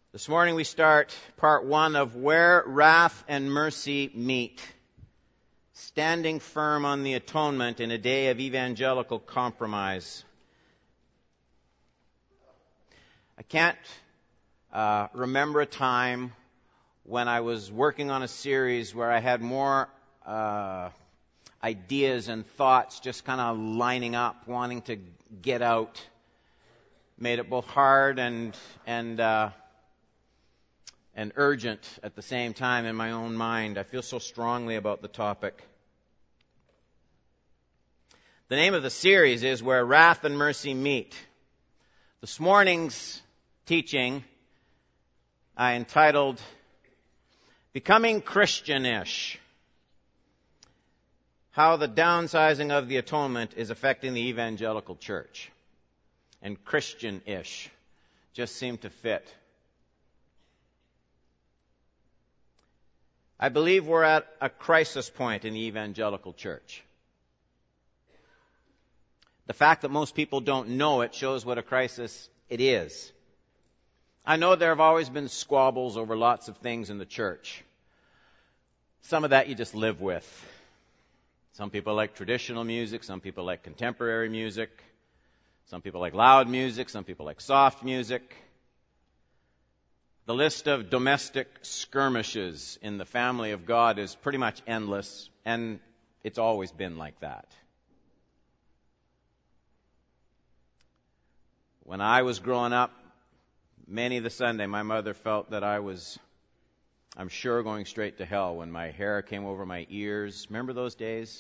This morning we start part one of Where Wrath and Mercy Meet. Standing firm on the atonement in a day of evangelical compromise. I can't remember a time when I was working on a series where I had more ideas and thoughts just kind of lining up, wanting to get out. Made it both hard and urgent at the same time in my own mind. I feel so strongly about the topic. The name of the series is Where Wrath and Mercy Meet. This morning's teaching I entitled Becoming Christianish. How the downsizing of the atonement is affecting the evangelical church. And Christianish just seemed to fit. I believe we're at a crisis point in the evangelical church. The fact that most people don't know it shows what a crisis it is. I know there have always been squabbles over lots of things in the church. Some of that you just live with. Some people like traditional music, some people like contemporary music, some people like loud music, some people like soft music. The list of domestic skirmishes in the family of God is pretty much endless, and it's always been like that. When I was growing up, many of the Sunday, my mother felt that I'm sure, going straight to hell when my hair came over my ears. Remember those days?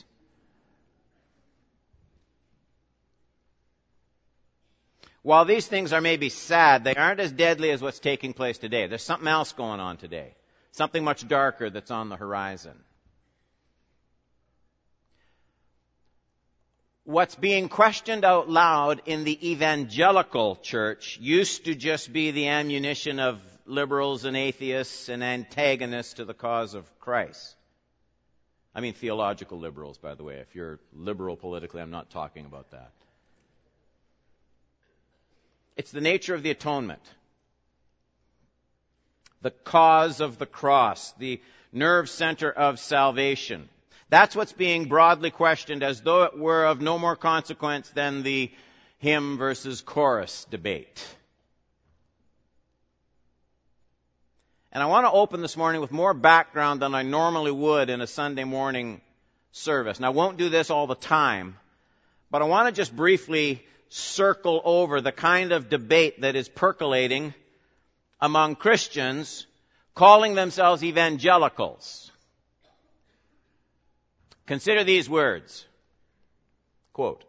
While these things are maybe sad, they aren't as deadly as what's taking place today. There's something else going on today. Something much darker that's on the horizon. What's being questioned out loud in the evangelical church used to just be the ammunition of liberals and atheists and antagonists to the cause of Christ. I mean theological liberals, by the way. If you're liberal politically, I'm not talking about that. It's the nature of the atonement. The cause of the cross, the nerve center of salvation. That's what's being broadly questioned as though it were of no more consequence than the hymn versus chorus debate. And I want to open this morning with more background than I normally would in a Sunday morning service. And I won't do this all the time, but I want to just briefly circle over the kind of debate that is percolating among Christians calling themselves evangelicals. Consider these words. Quote,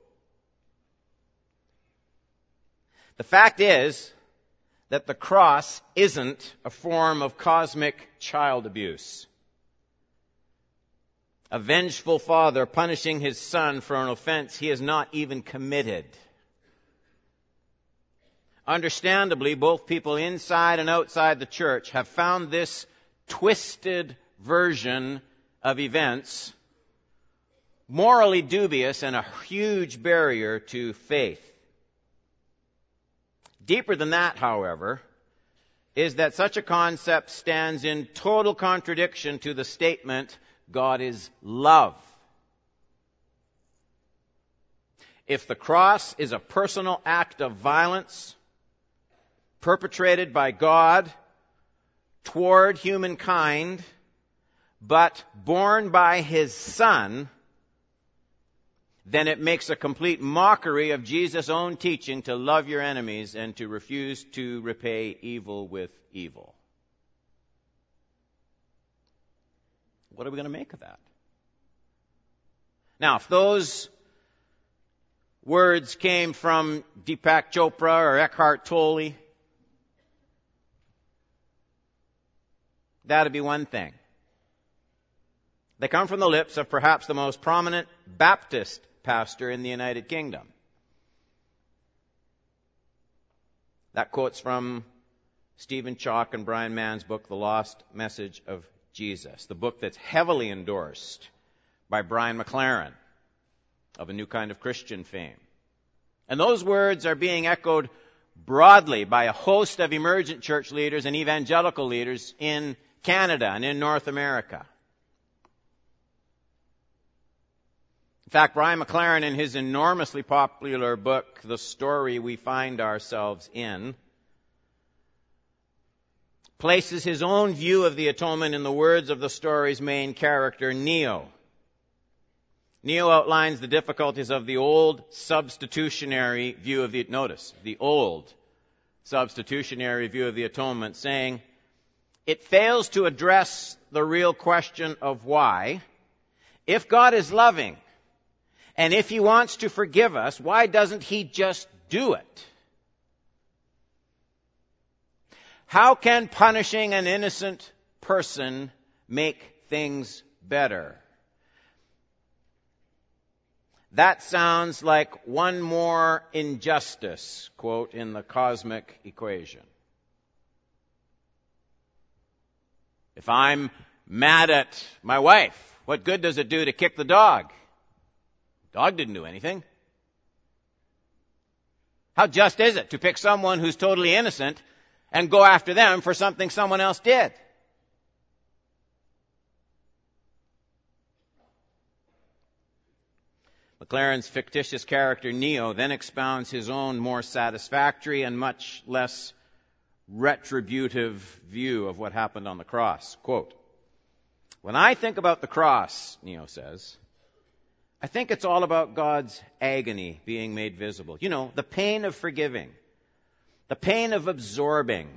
"The fact is that the cross isn't a form of cosmic child abuse. A vengeful father punishing his son for an offense he has not even committed. Understandably, both people inside and outside the church have found this twisted version of events morally dubious and a huge barrier to faith. Deeper than that, however, is that such a concept stands in total contradiction to the statement, God is love. If the cross is a personal act of violence perpetrated by God toward humankind, but borne by His Son, then it makes a complete mockery of Jesus' own teaching to love your enemies and to refuse to repay evil with evil." What are we going to make of that? Now, if those words came from Deepak Chopra or Eckhart Tolle, that'd be one thing. They come from the lips of perhaps the most prominent Baptist pastor in the United Kingdom. That quote's from Stephen Chalk and Brian Mann's book, The Lost Message of Jesus, the book that's heavily endorsed by Brian McLaren of A New Kind of Christian fame. And those words are being echoed broadly by a host of emergent church leaders and evangelical leaders in Canada and in North America. In fact, Brian McLaren, in his enormously popular book, The Story We Find Ourselves In, places his own view of the atonement in the words of the story's main character, Neo. Neo outlines the difficulties of the old substitutionary view of the atonement, saying, it fails to address the real question of why. If God is loving, and if He wants to forgive us, why doesn't He just do it? How can punishing an innocent person make things better? That sounds like one more injustice, quote, in the cosmic equation. If I'm mad at my wife, what good does it do to kick the dog? The dog didn't do anything. How just is it to pick someone who's totally innocent and go after them for something someone else did? McLaren's fictitious character Neo then expounds his own more satisfactory and much less retributive view of what happened on the cross. Quote, when I think about the cross, Neo says, I think it's all about God's agony being made visible. You know, the pain of forgiving, the pain of absorbing.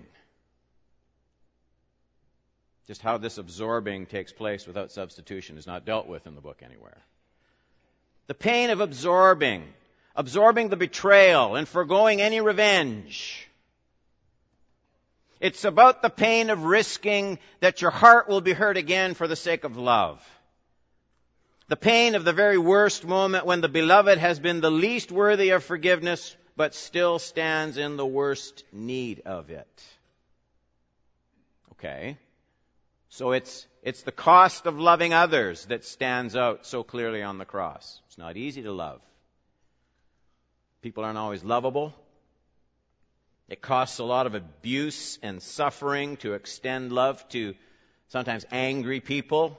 Just how this absorbing takes place without substitution is not dealt with in the book anywhere. The pain of absorbing the betrayal and foregoing any revenge. It's about the pain of risking that your heart will be hurt again for the sake of love. The pain of the very worst moment when the beloved has been the least worthy of forgiveness, but still stands in the worst need of it. Okay. So it's the cost of loving others that stands out so clearly on the cross. It's not easy to love. People aren't always lovable. It costs a lot of abuse and suffering to extend love to sometimes angry people.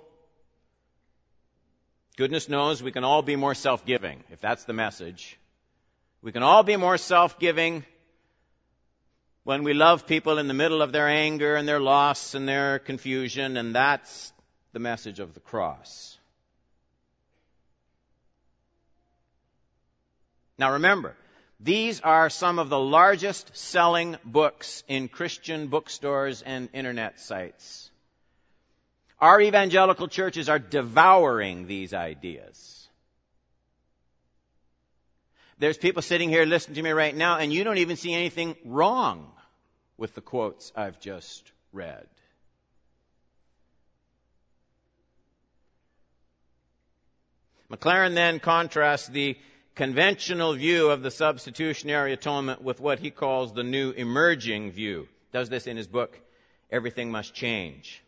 Goodness knows we can all be more self-giving, if that's the message. We can all be more self-giving when we love people in the middle of their anger and their loss and their confusion, and that's the message of the cross. Now remember, these are some of the largest selling books in Christian bookstores and internet sites. Our evangelical churches are devouring these ideas. There's people sitting here listening to me right now, and you don't even see anything wrong with the quotes I've just read. McLaren then contrasts the conventional view of the substitutionary atonement with what he calls the new emerging view. Does this in his book, Everything Must Change.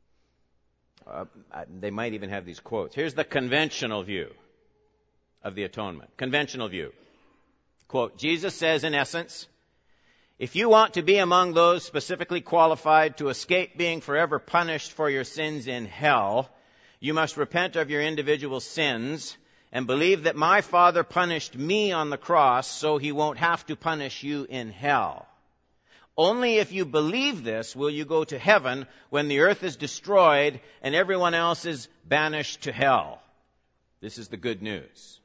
They might even have these quotes. Here's the conventional view of the atonement. Conventional view. Quote, Jesus says in essence, if you want to be among those specifically qualified to escape being forever punished for your sins in hell, you must repent of your individual sins and believe that my Father punished me on the cross so He won't have to punish you in hell. Only if you believe this will you go to heaven when the earth is destroyed and everyone else is banished to hell. This is the good news.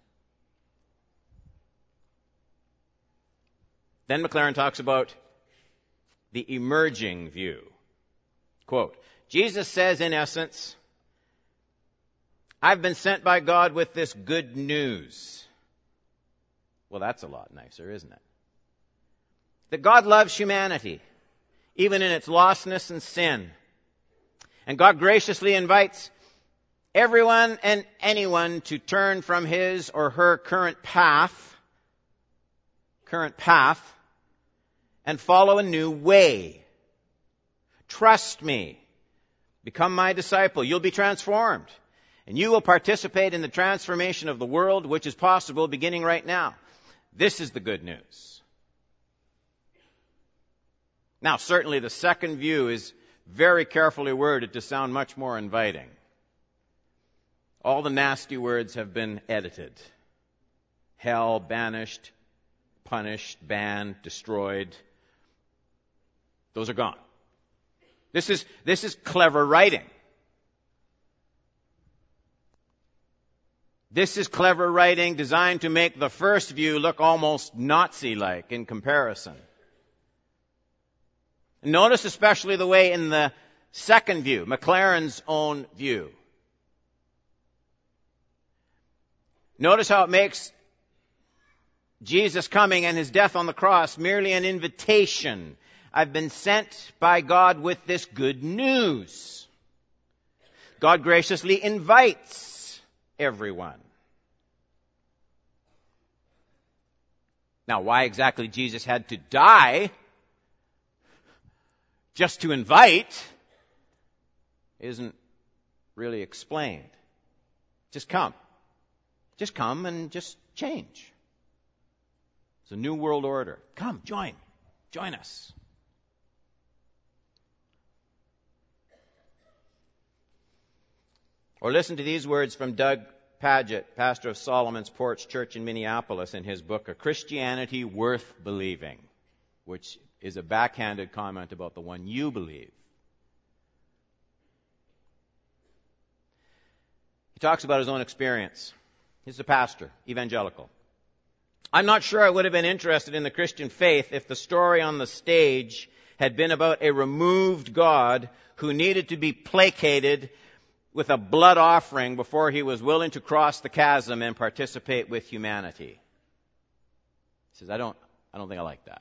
Then McLaren talks about the emerging view. Quote, Jesus says in essence, I've been sent by God with this good news. Well, that's a lot nicer, isn't it? That God loves humanity, even in its lostness and sin. And God graciously invites everyone and anyone to turn from his or her current path, and follow a new way. Trust me. Become my disciple. You'll be transformed. And you will participate in the transformation of the world, which is possible beginning right now. This is the good news. Now, certainly the second view is very carefully worded to sound much more inviting. All the nasty words have been edited. Hell, banished, punished, banned, destroyed. Those are gone. This is clever writing. This is clever writing designed to make the first view look almost Nazi-like in comparison. Notice especially the way in the second view, Maclaren's own view. Notice how it makes Jesus' coming and his death on the cross merely an invitation. I've been sent by God with this good news. God graciously invites everyone. Now, why exactly Jesus had to die just to invite isn't really explained. Just come. Just come and just change. It's a new world order. Come, join us. Or listen to these words from Doug Paget, pastor of Solomon's Porch Church in Minneapolis, in his book, A Christianity Worth Believing, which is a backhanded comment about the one you believe. He talks about his own experience. He's a pastor, evangelical. I'm not sure I would have been interested in the Christian faith if the story on the stage had been about a removed God who needed to be placated with a blood offering before he was willing to cross the chasm and participate with humanity. He says, I don't think I like that.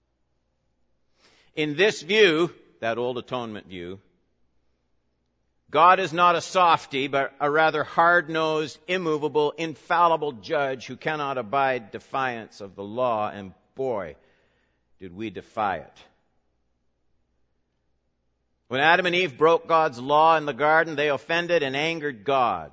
In this view, that old atonement view, God is not a softy, but a rather hard-nosed, immovable, infallible judge who cannot abide defiance of the law, and boy, did we defy it. When Adam and Eve broke God's law in the garden, they offended and angered God.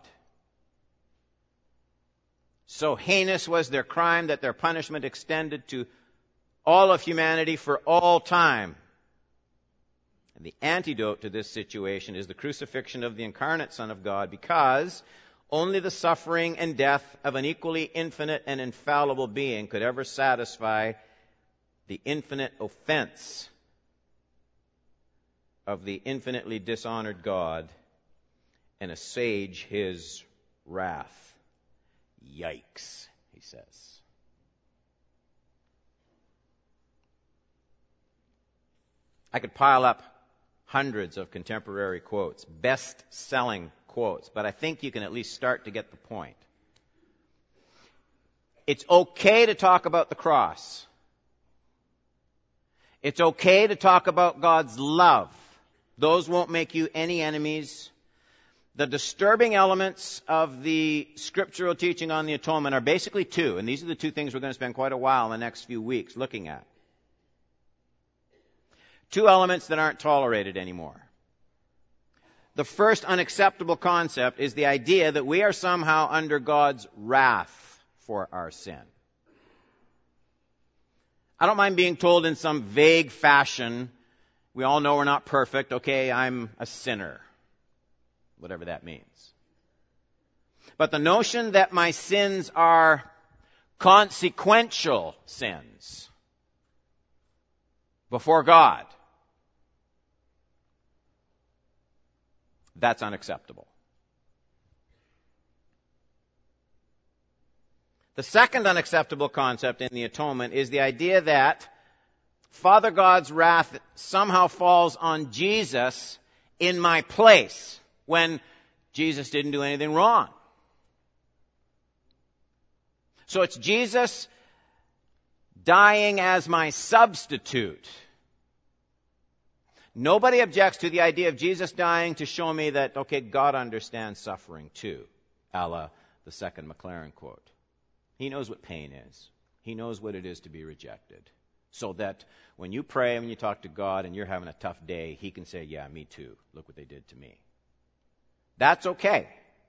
So heinous was their crime that their punishment extended to all of humanity for all time. And the antidote to this situation is the crucifixion of the incarnate Son of God, because only the suffering and death of an equally infinite and infallible being could ever satisfy the infinite offense of the infinitely dishonored God and assuage his wrath. Yikes, he says. I could pile up hundreds of contemporary quotes, best-selling quotes, but I think you can at least start to get the point. It's okay to talk about the cross. It's okay to talk about God's love. Those won't make you any enemies. The disturbing elements of the scriptural teaching on the atonement are basically two, and these are the two things we're going to spend quite a while in the next few weeks looking at. Two elements that aren't tolerated anymore. The first unacceptable concept is the idea that we are somehow under God's wrath for our sin. I don't mind being told in some vague fashion, we all know we're not perfect, okay, I'm a sinner. Whatever that means. But the notion that my sins are consequential sins before God, that's unacceptable. The second unacceptable concept in the atonement is the idea that Father God's wrath somehow falls on Jesus in my place when Jesus didn't do anything wrong. So it's Jesus dying as my substitute. Nobody objects to the idea of Jesus dying to show me that, okay, God understands suffering too, a la the second Maclaren quote. He knows what pain is. He knows what it is to be rejected. So that when you pray and when you talk to God and you're having a tough day, he can say, yeah, me too. Look what they did to me. That's okay.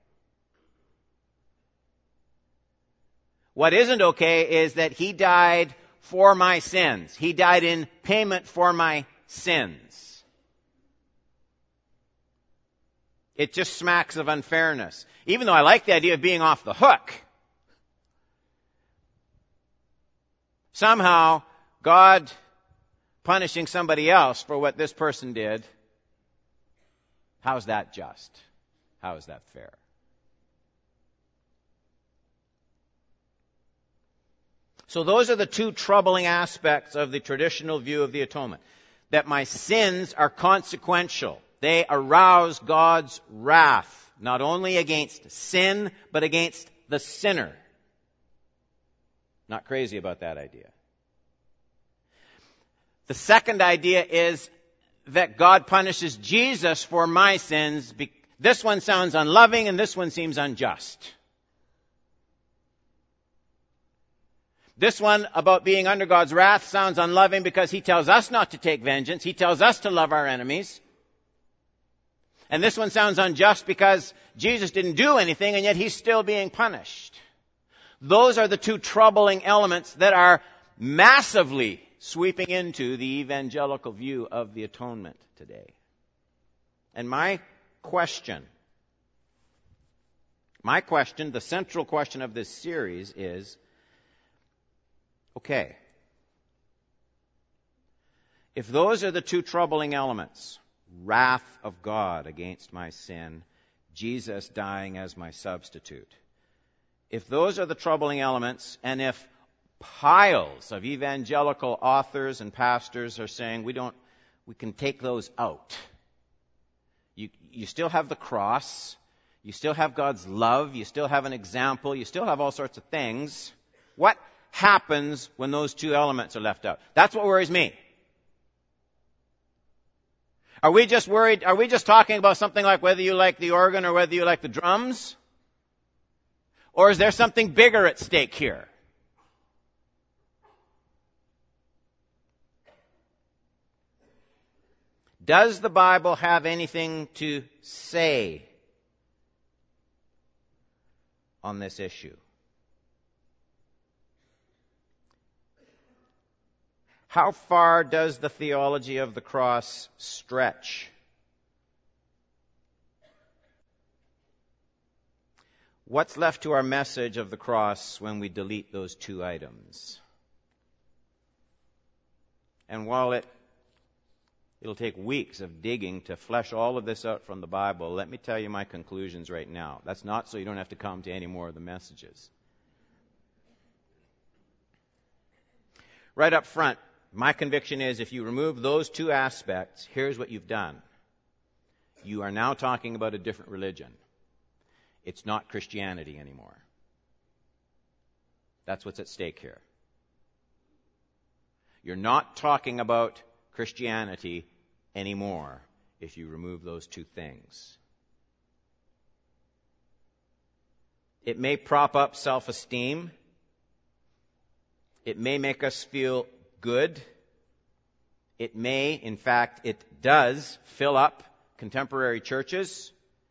What isn't okay is that he died for my sins. He died in payment for my sins. It just smacks of unfairness. Even though I like the idea of being off the hook, somehow God punishing somebody else for what this person did, how's that just? How is that fair? So those are the two troubling aspects of the traditional view of the atonement. That my sins are consequential. They arouse God's wrath, not only against sin, but against the sinner. Not crazy about that idea. The second idea is that God punishes Jesus for my sins. This one sounds unloving and this one seems unjust. This one about being under God's wrath sounds unloving because He tells us not to take vengeance. He tells us to love our enemies. And this one sounds unjust because Jesus didn't do anything and yet He's still being punished. Those are the two troubling elements that are massively sweeping into the evangelical view of the atonement today. And my question, the central question of this series is, okay, if those are the two troubling elements, wrath of God against my sin, Jesus dying as my substitute, if those are the troubling elements, and if piles of evangelical authors and pastors are saying we can take those out. You still have the cross, you still have God's love, you still have an example, you still have all sorts of things. What happens when those two elements are left out? That's what worries me. Are we just worried, are we just talking about something like whether you like the organ or whether you like the drums? Or is there something bigger at stake here? Does the Bible have anything to say on this issue? How far does the theology of the cross stretch? What's left to our message of the cross when we delete those two items? And while it'll take weeks of digging to flesh all of this out from the Bible, let me tell you my conclusions right now. That's not so you don't have to come to any more of the messages. Right up front, my conviction is if you remove those two aspects, here's what you've done. You are now talking about a different religion. It's not Christianity anymore. That's what's at stake here. You're not talking about Christianity anymore if you remove those two things. It may prop up self-esteem. It may make us feel good. It may, in fact, it does fill up contemporary churches.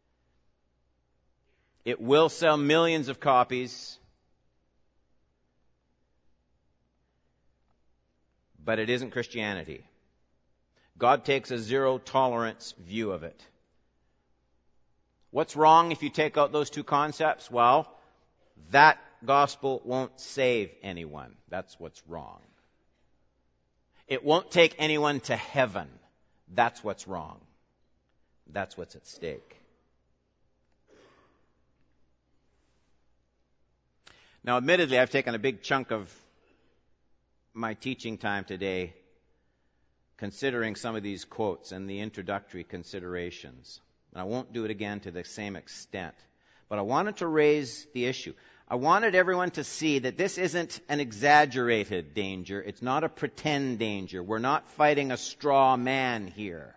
It will sell millions of copies. But it isn't Christianity. God takes a zero-tolerance view of it. What's wrong if you take out those two concepts? Well, that gospel won't save anyone. That's what's wrong. It won't take anyone to heaven. That's what's wrong. That's what's at stake. Now, admittedly, I've taken a big chunk of my teaching time today considering some of these quotes and the introductory considerations. And I won't do it again to the same extent. But I wanted to raise the issue. I wanted everyone to see that this isn't an exaggerated danger. It's not a pretend danger. We're not fighting a straw man here.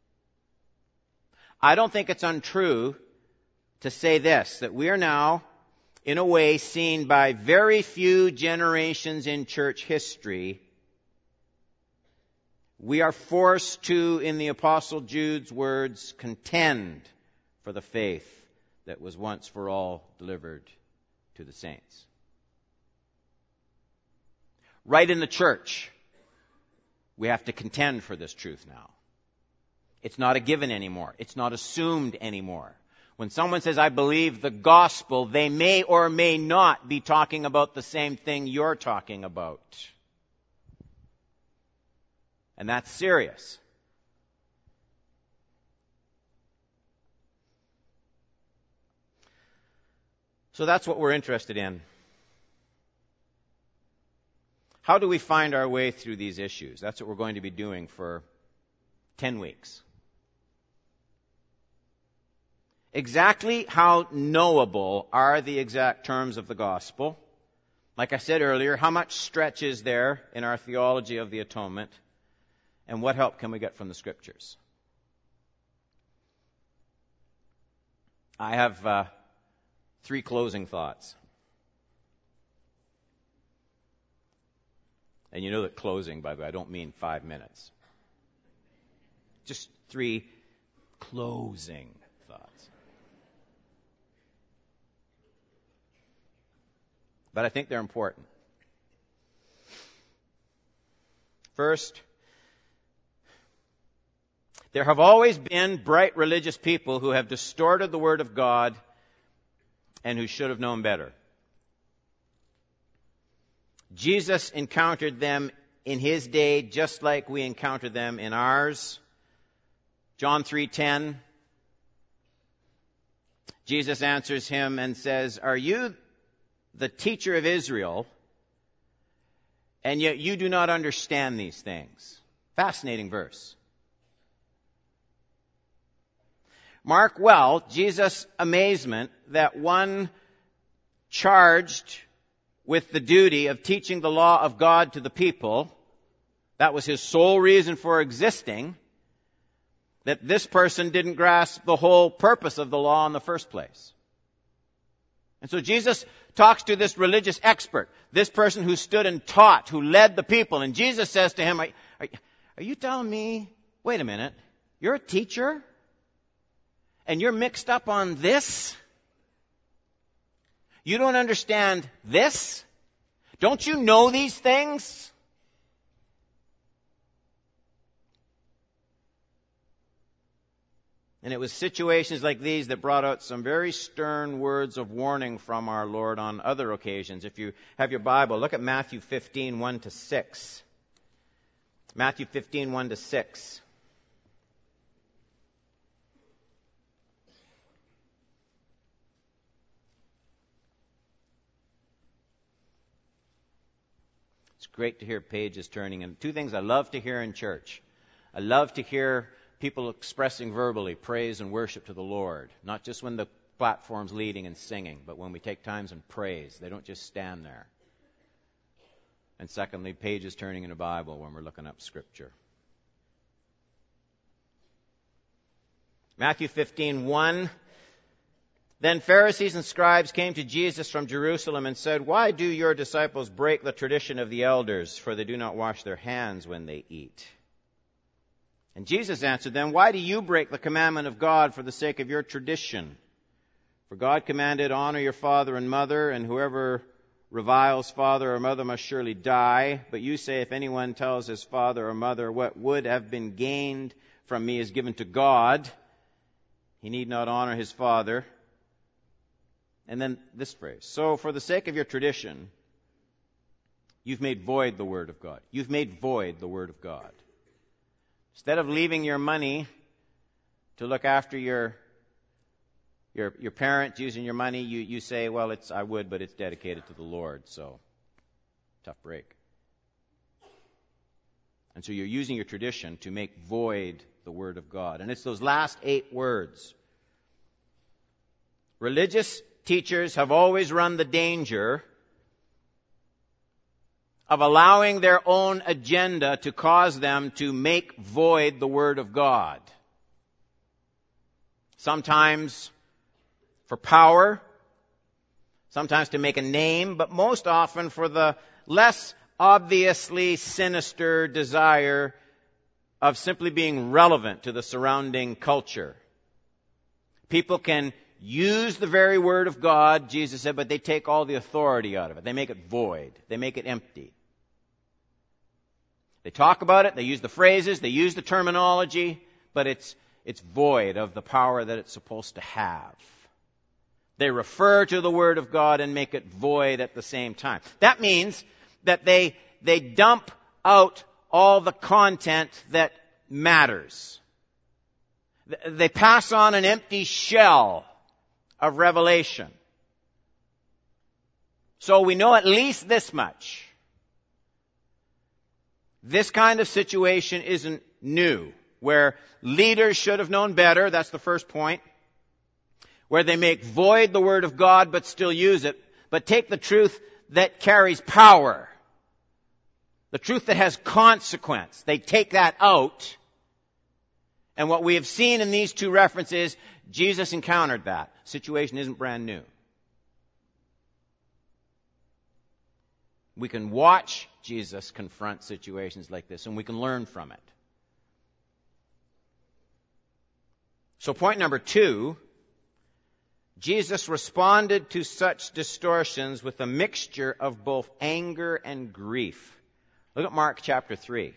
I don't think it's untrue to say this, that we are now, in a way, seen by very few generations in church history. We are forced to, in the Apostle Jude's words, contend for the faith that was once for all delivered to the saints. Right in the church, We have to contend for this truth now. It's not a given anymore. It's not assumed anymore. When someone says, I believe the gospel, they may or may not be talking about the same thing you're talking about. And that's serious. So that's what we're interested in. How do we find our way through these issues? That's what we're going to be doing for 10 weeks. Exactly how knowable are the exact terms of the gospel? Like I said earlier, how much stretch is there in our theology of the atonement? And what help can we get from the Scriptures? I have 3 closing thoughts. And you know that closing, by the way, I don't mean 5 minutes. Just 3 closing thoughts. But I think they're important. First, there have always been bright religious people who have distorted the Word of God and who should have known better. Jesus encountered them in his day just like we encounter them in ours. John 3:10, Jesus answers him and says, are you the teacher of Israel, and yet you do not understand these things? Fascinating verse. Mark well Jesus' amazement that one charged with the duty of teaching the law of God to the people, that was his sole reason for existing, that this person didn't grasp the whole purpose of the law in the first place. And so Jesus talks to this religious expert, this person who stood and taught, who led the people, and Jesus says to him, are you telling me, wait a minute, you're a teacher? And you're mixed up on this? You don't understand this? Don't you know these things? And it was situations like these that brought out some very stern words of warning from our Lord on other occasions. If you have your Bible, look at Matthew 15, 1-6. Matthew 15, 1-6. Great to hear pages turning. And 2 things I love to hear in church. I love to hear people expressing verbally praise and worship to the Lord. Not just when the platform's leading and singing, but when we take times and praise. They don't just stand there. And secondly, pages turning in the Bible when we're looking up Scripture. Matthew 15:1. Then Pharisees and scribes came to Jesus from Jerusalem and said, why do your disciples break the tradition of the elders, for they do not wash their hands when they eat? And Jesus answered them, why do you break the commandment of God for the sake of your tradition? For God commanded, honor your father and mother, and whoever reviles father or mother must surely die. But you say, if anyone tells his father or mother, what would have been gained from me is given to God, he need not honor his father. And then this phrase, so for the sake of your tradition, you've made void the Word of God. You've made void the Word of God. Instead of leaving your money to look after your parents, using your money, you say, well, I would, but it's dedicated to the Lord, so tough break. And so you're using your tradition to make void the Word of God. And it's those last 8 words. Religious teachers have always run the danger of allowing their own agenda to cause them to make void the Word of God. Sometimes for power, sometimes to make a name, but most often for the less obviously sinister desire of simply being relevant to the surrounding culture. People can use the very Word of God, Jesus said, but they take all the authority out of it. They make it void. They make it empty. They talk about it, they use the phrases, they use the terminology, but it's void of the power that it's supposed to have. They refer to the Word of God and make it void at the same time. That means that they dump out all the content that matters. They pass on an empty shell of revelation. So we know at least this much. This kind of situation isn't new, where leaders should have known better, that's the first point, where they make void the Word of God but still use it, but take the truth that carries power, the truth that has consequence. They take that out. And what we have seen in these two references, Jesus encountered that. Situation isn't brand new. We can watch Jesus confront situations like this, and we can learn from it. So point number 2, Jesus responded to such distortions with a mixture of both anger and grief. Look at Mark chapter 3.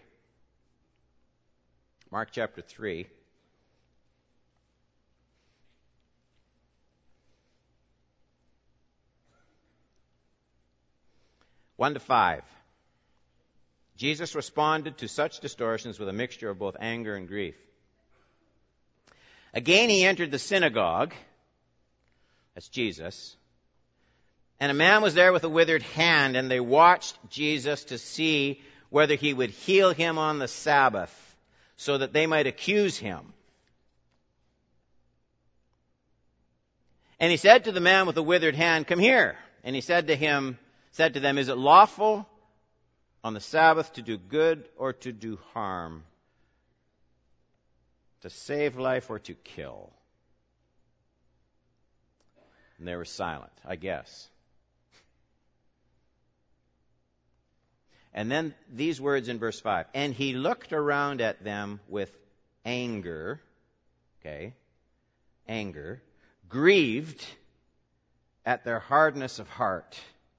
Mark chapter 3. One to 5. Jesus responded to such distortions with a mixture of both anger and grief. Again he entered the synagogue, that's Jesus, and a man was there with a withered hand, and they watched Jesus to see whether he would heal him on the Sabbath, so that they might accuse him. And he said to the man with the withered hand, "Come here." And he said to them, "Is it lawful on the Sabbath to do good or to do harm? To save life or to kill?" And they were silent, I guess. And then these words in verse 5. And he looked around at them with anger, grieved at their hardness of heart,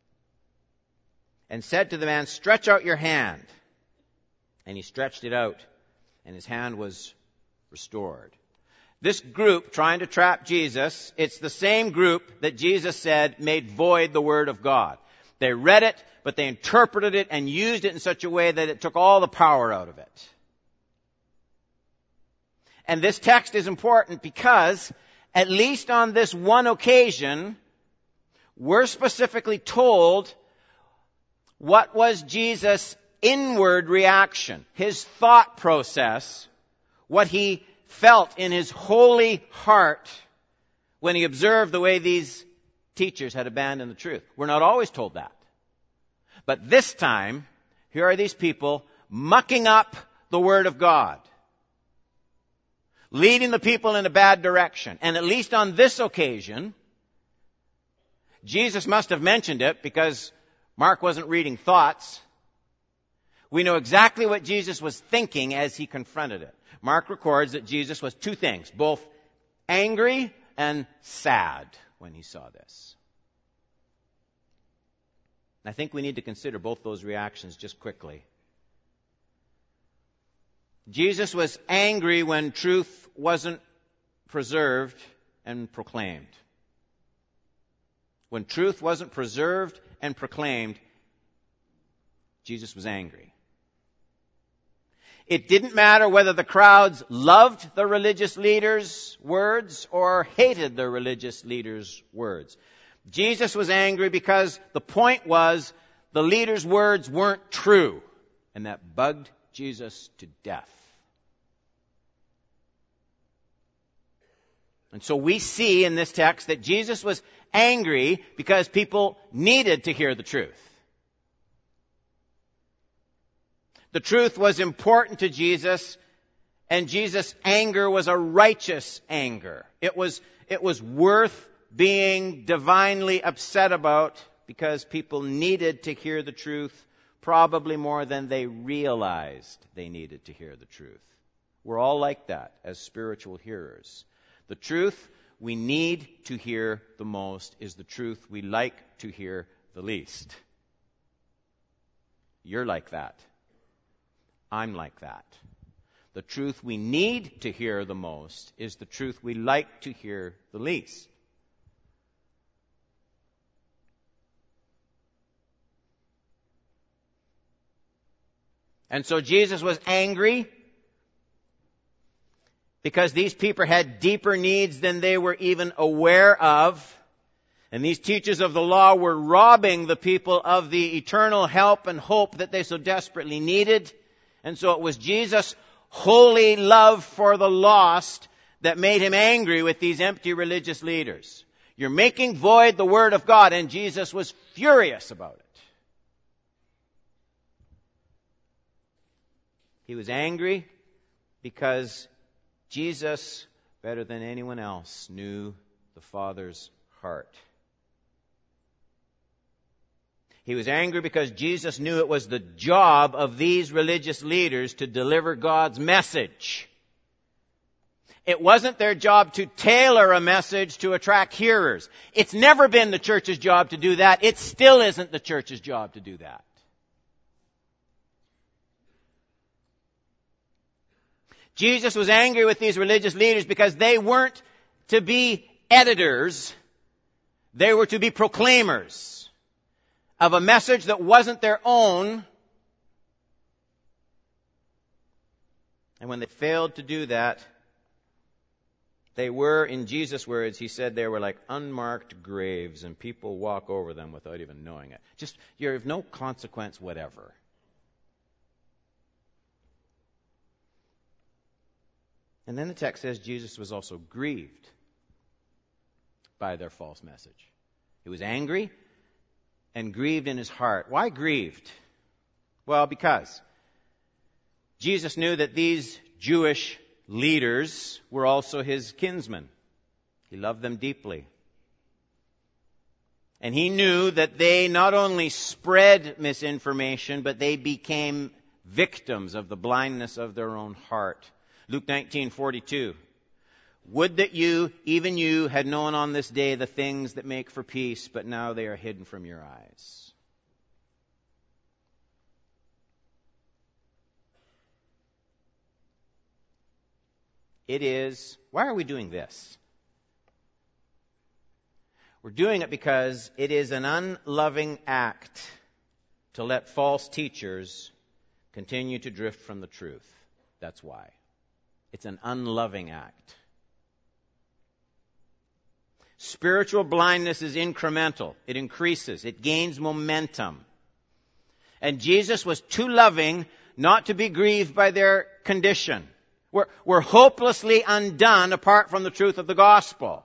and said to the man, "Stretch out your hand." And he stretched it out, and his hand was restored. This group trying to trap Jesus, it's the same group that Jesus said made void the Word of God. They read it, but they interpreted it and used it in such a way that it took all the power out of it. And this text is important because, at least on this one occasion, we're specifically told what was Jesus' inward reaction, his thought process, what he felt in his holy heart when he observed the way these teachers had abandoned the truth. We're not always told that. But this time, here are these people mucking up the Word of God, leading the people in a bad direction. And at least on this occasion, Jesus must have mentioned it because Mark wasn't reading thoughts. We know exactly what Jesus was thinking as he confronted it. Mark records that Jesus was two things, both angry and sad when he saw this. I think we need to consider both those reactions just quickly. Jesus was angry when truth wasn't preserved and proclaimed. When truth wasn't preserved and proclaimed, Jesus was angry. It didn't matter whether the crowds loved the religious leaders' words or hated the religious leaders' words. Jesus was angry because the point was the leaders' words weren't true, and that bugged Jesus to death. And so we see in this text that Jesus was angry because people needed to hear the truth. The truth was important to Jesus, and Jesus' anger was a righteous anger. It was worth being divinely upset about because people needed to hear the truth probably more than they realized they needed to hear the truth. We're all like that as spiritual hearers. The truth we need to hear the most is the truth we like to hear the least. You're like that. I'm like that. The truth we need to hear the most is the truth we like to hear the least. And so Jesus was angry because these people had deeper needs than they were even aware of. And these teachers of the law were robbing the people of the eternal help and hope that they so desperately needed. And so it was Jesus' holy love for the lost that made him angry with these empty religious leaders. You're making void the word of God, and Jesus was furious about it. He was angry because Jesus, better than anyone else, knew the Father's heart. He was angry because Jesus knew it was the job of these religious leaders to deliver God's message. It wasn't their job to tailor a message to attract hearers. It's never been the church's job to do that. It still isn't the church's job to do that. Jesus was angry with these religious leaders because they weren't to be editors. They were to be proclaimers of a message that wasn't their own. And when they failed to do that, they were, in Jesus' words, he said they were like unmarked graves and people walk over them without even knowing it. Just, you're of no consequence whatever. And then the text says Jesus was also grieved by their false message. He was angry and grieved in his heart. Why grieved? Well, because Jesus knew that these Jewish leaders were also his kinsmen. He loved them deeply. And he knew that they not only spread misinformation, but they became victims of the blindness of their own heart. Luke 19:42. Would that you, even you, had known on this day the things that make for peace, but now they are hidden from your eyes. It is, why are we doing this? We're doing it because it is an unloving act to let false teachers continue to drift from the truth. That's why. It's an unloving act. Spiritual blindness is incremental. It increases. It gains momentum. And Jesus was too loving not to be grieved by their condition. We're hopelessly undone apart from the truth of the gospel.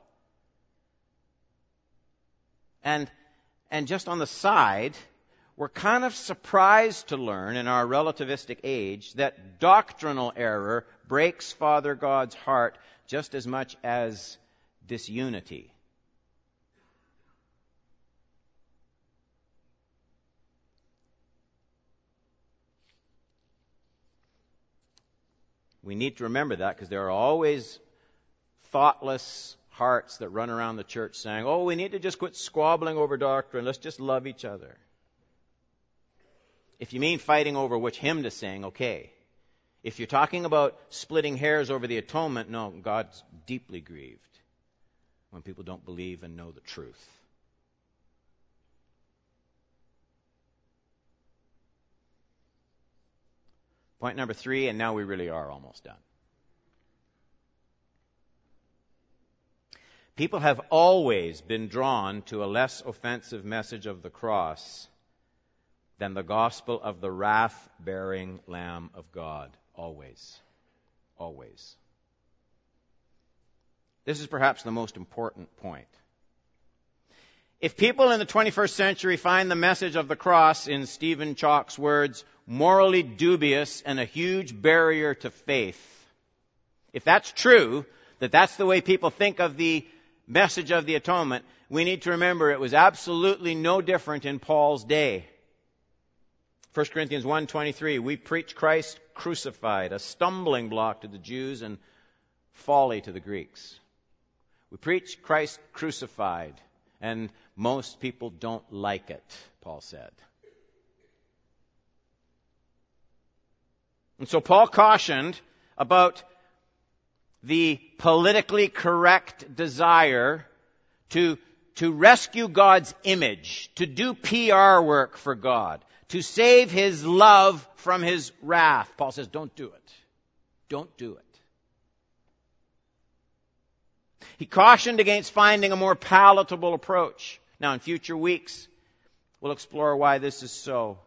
And just on the side, we're kind of surprised to learn in our relativistic age that doctrinal error breaks Father God's heart just as much as disunity. We need to remember that because there are always thoughtless hearts that run around the church saying, oh, we need to just quit squabbling over doctrine. Let's just love each other. If you mean fighting over which hymn to sing, okay. If you're talking about splitting hairs over the atonement, no, God's deeply grieved when people don't believe and know the truth. Point number 3, and now we really are almost done. People have always been drawn to a less offensive message of the cross than the gospel of the wrath-bearing Lamb of God. Always. Always. This is perhaps the most important point. If people in the 21st century find the message of the cross, in Stephen Chalk's words, morally dubious and a huge barrier to faith, if that's true, that that's the way people think of the message of the atonement, we need to remember it was absolutely no different in Paul's day. 1 Corinthians 1:23, we preach Christ crucified, a stumbling block to the Jews and folly to the Greeks. We preach Christ crucified, and most people don't like it, Paul said. And so Paul cautioned about the politically correct desire to rescue God's image, to do PR work for God, to save His love from His wrath. Paul says, don't do it. Don't do it. He cautioned against finding a more palatable approach. Now, in future weeks, we'll explore why this is so.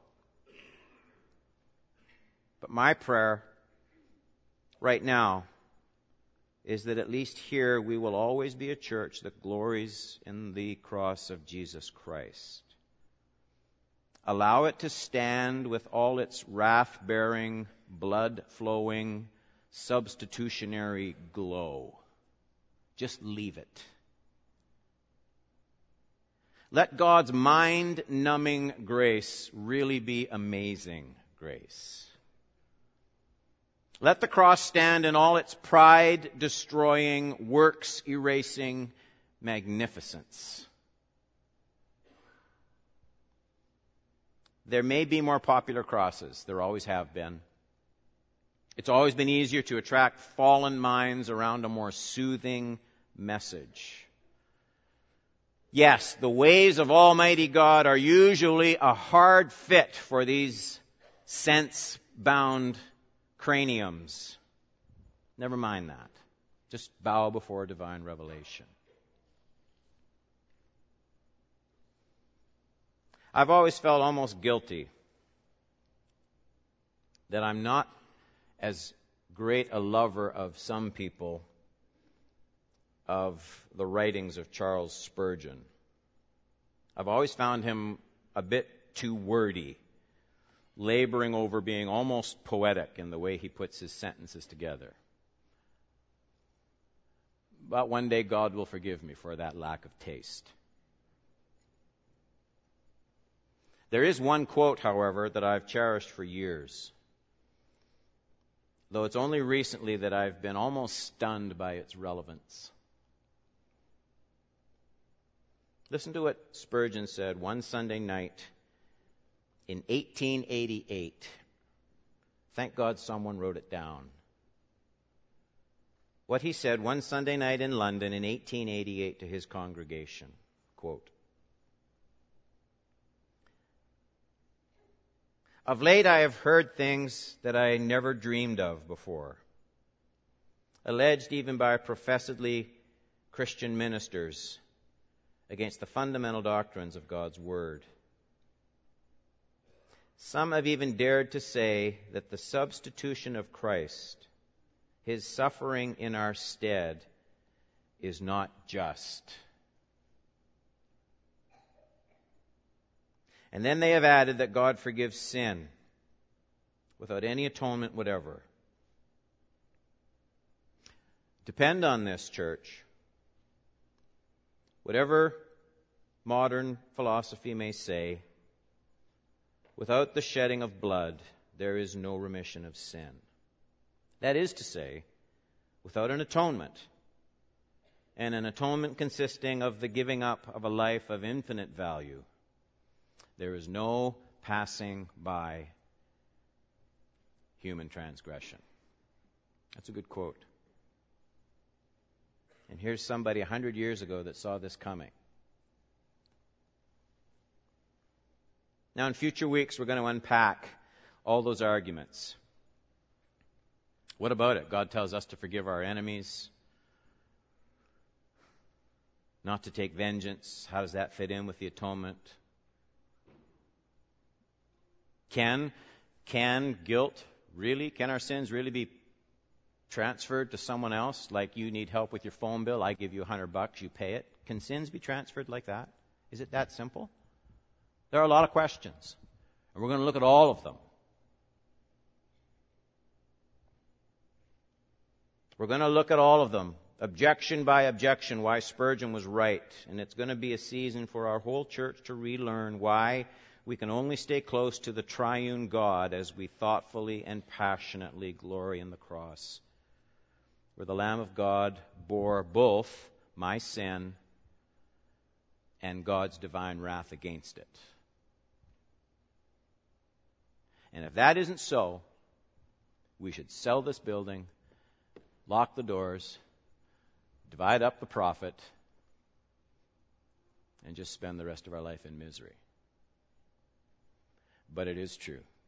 But my prayer right now is that at least here we will always be a church that glories in the cross of Jesus Christ. Allow it to stand with all its wrath-bearing, blood-flowing, substitutionary glow. Just leave it. Let God's mind-numbing grace really be amazing grace. Let the cross stand in all its pride-destroying, works-erasing magnificence. There may be more popular crosses. There always have been. It's always been easier to attract fallen minds around a more soothing message. Yes, the ways of Almighty God are usually a hard fit for these sense-bound craniums. Never mind that. Just bow before divine revelation. I've always felt almost guilty that I'm not as great a lover of some people of the writings of Charles Spurgeon. I've always found him a bit too wordy, laboring over being almost poetic in the way he puts his sentences together. But one day God will forgive me for that lack of taste. There is one quote, however, that I've cherished for years, though it's only recently that I've been almost stunned by its relevance. Listen to what Spurgeon said one Sunday night in 1888. Thank God someone wrote it down. What he said one Sunday night in London in 1888 to his congregation, quote, "Of late I have heard things that I never dreamed of before, alleged even by professedly Christian ministers against the fundamental doctrines of God's Word. Some have even dared to say that the substitution of Christ, His suffering in our stead, is not just. And then they have added that God forgives sin without any atonement whatever. Depend on this, church. Whatever modern philosophy may say, without the shedding of blood, there is no remission of sin. That is to say, without an atonement, and an atonement consisting of the giving up of a life of infinite value, there is no passing by human transgression." That's a good quote. And here's somebody 100 years ago that saw this coming. Now, in future weeks, we're going to unpack all those arguments. What about it? God tells us to forgive our enemies, not to take vengeance. How does that fit in with the atonement? Can guilt really, can our sins really be transferred to someone else? Like, you need help with your phone bill, I give you $100, you pay it. Can sins be transferred like that? Is it that simple? There are a lot of questions, and we're going to look at all of them. We're going to look at all of them, objection by objection, why Spurgeon was right. And it's going to be a season for our whole church to relearn why we can only stay close to the triune God as we thoughtfully and passionately glory in the cross, where the Lamb of God bore both my sin and God's divine wrath against it. And if that isn't so, we should sell this building, lock the doors, divide up the profit, and just spend the rest of our life in misery. But it is true.